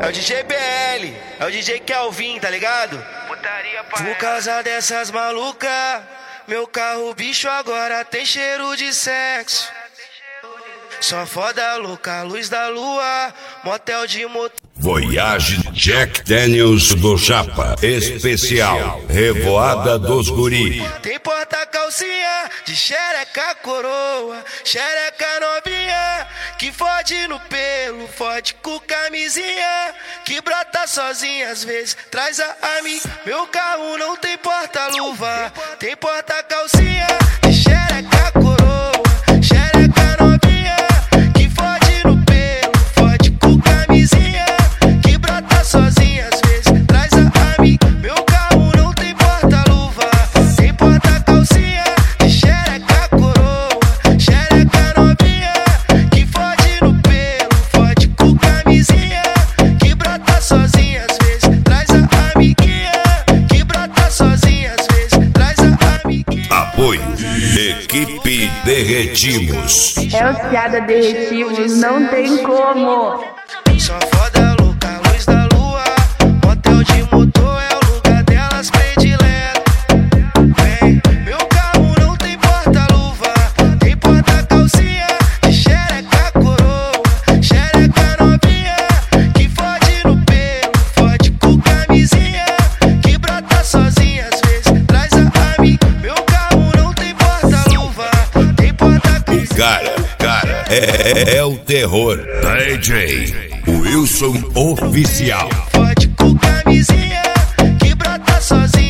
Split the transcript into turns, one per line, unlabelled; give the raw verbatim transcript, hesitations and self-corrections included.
É o D J B L, é o D J Kelvin, tá ligado? Por causa dessas malucas, meu carro bicho agora tem cheiro de sexo. Só foda louca, luz da lua, motel de motor.
Voyage Jack Daniels do Chapa, especial, Revoada dos Guri.
Tem porta calcinha de xereca coroa, xereca novinha, que fode no pelo, fode com camisinha, que brota sozinha às vezes, traz a mim. Meu carro não tem porta-luva, tem porta calcinha de xereca coroa, xereca novinha, que fode no pelo, fode com camisinha, sozinha às vezes, traz a mim. Meu carro não tem porta-luva, tem porta-calcinha de xereca coroa, xereca novinha, que fode no pelo, fode com camisinha, que brota sozinha às vezes, traz a amiguinha, que brota sozinha às vezes, traz a amiguinha.
Apoio Equipe Derretimos.
É os piada derretimos, não tem como.
Só foda louca, luz da lua, motel de motor é o lugar delas predileto. Vem, meu carro não tem porta-luva, tem porta-calcinha de xereca coroa, xereca novinha, que fode no pelo, fode com camisinha, que brota sozinha às vezes, traz a mim. Meu carro não tem porta-luva, tem porta-calcinha.
O cara, cara, é, é, é o terror. D J Wilson Oficial.
Fode com camisinha, que brota sozinha.